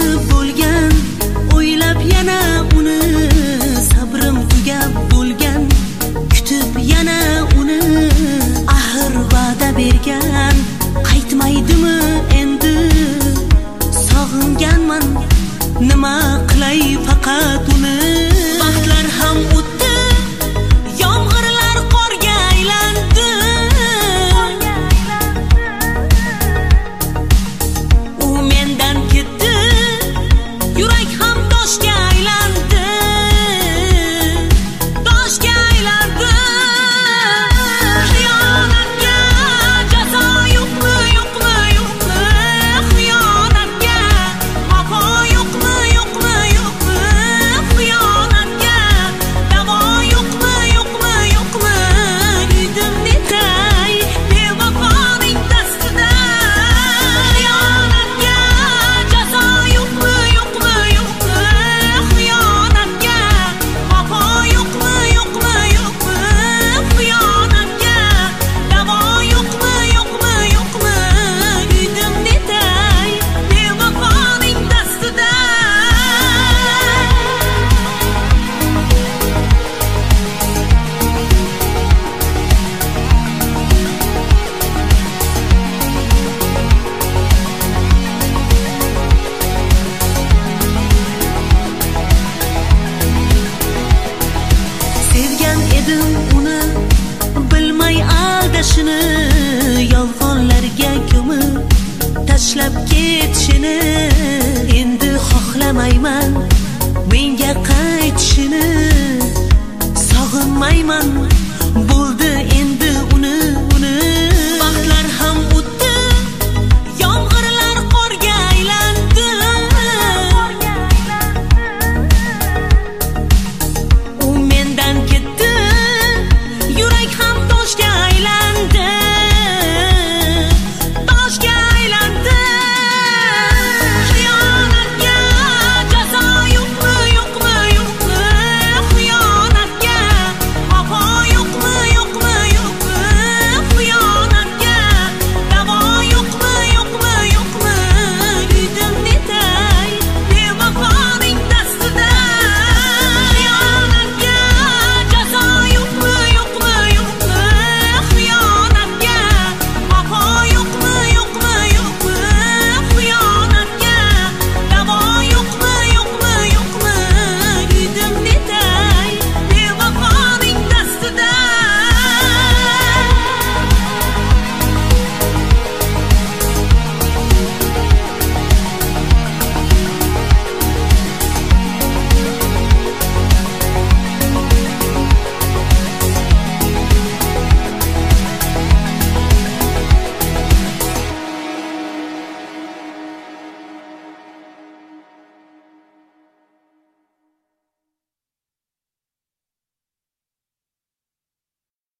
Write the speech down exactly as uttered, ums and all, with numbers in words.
bo'lgan, o'ylab yana uni sabrim tugab bo'lgan, kutib yana uni axir va'da bergan, qaytmaydimi endi sog'inganman, nima qilay faqat uni. Vaqtlar ham o'tdi, yomg'irlar qorga aylandi, u mendan ketdi, yurak ham toshga aylandi, toshga aylandi. Xiyonatga jazo yo'qmi, yo'qmi, yo'qmi, xiyonatga vafo yo'qmi, yo'qmi, yo'qmi, xiyonatga davo yo'qmi, yo'qmi, yo'qmi, kuydim netay bevafoning dastida. Xiyonatga jazo yo'qmi, yo'qmi, yo'qmi, xiyonatga vafo yo'qmi, yo'qmi, yo'qmi, xiyonatga davo yo'qmi, yo'qmi, yo'qmi, kuydim netay bevafoning dastida. Sevgan edim uni, bilmay aldashini, yolg'onlarga ko'mib tashlab ketishini. Endi xohlamayman menga qaytishini, sog'inmayman